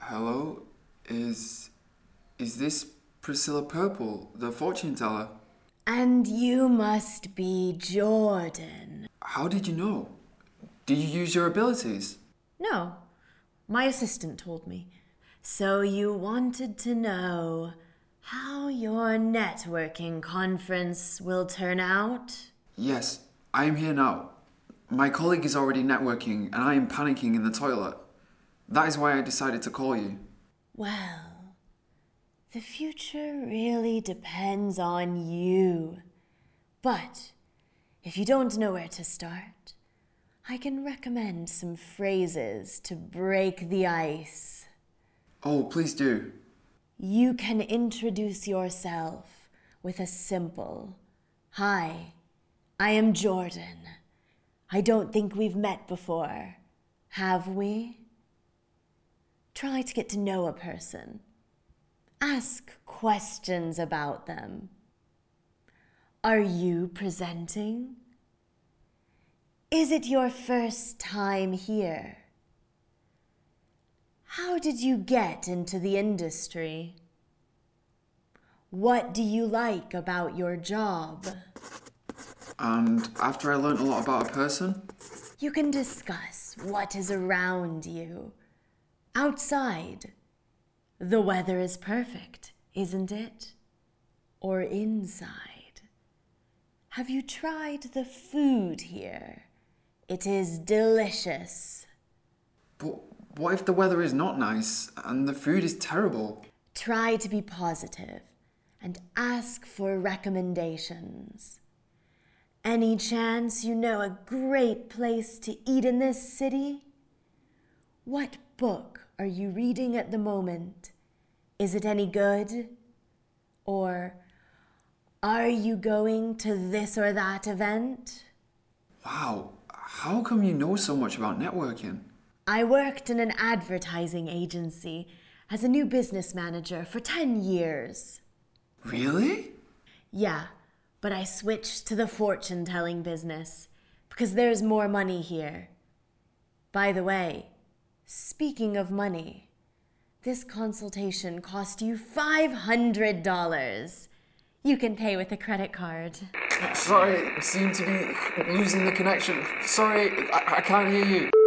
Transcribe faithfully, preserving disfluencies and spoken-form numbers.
Hello? Is... is this Priscilla Purple, the fortune teller? And you must be Jordan. How did you know? Did you use your abilities? No, my assistant told me. So you wanted to know how your networking conference will turn out? Yes, I am here now. My colleague is already networking and I am panicking in the toilet. That is why I decided to call you. Well, the future really depends on you. But if you don't know where to start, I can recommend some phrases to break the ice. Oh, please do. You can introduce yourself with a simple, "Hi, I am Jordan. I don't think we've met before, have we?" Try to get to know a person. Ask questions about them. Are you presenting? Is it your first time here? How did you get into the industry? What do you like about your job? And after I learned a lot about a person? You can discuss what is around you. Outside. The weather is perfect, isn't it? Or inside. Have you tried the food here? It is delicious. But what if the weather is not nice and the food is terrible? Try to be positive and ask for recommendations. Any chance you know a great place to eat in this city? What book are you reading at the moment? Is it any good? Or are you going to this or that event? Wow, how come you know so much about networking? I worked in an advertising agency as a new business manager for ten years. Really? Yeah, but I switched to the fortune-telling business because there's more money here. By the way, speaking of money, this consultation cost you five hundred dollars. You can pay with a credit card. Sorry, I seem to be losing the connection. Sorry, I, I can't hear you.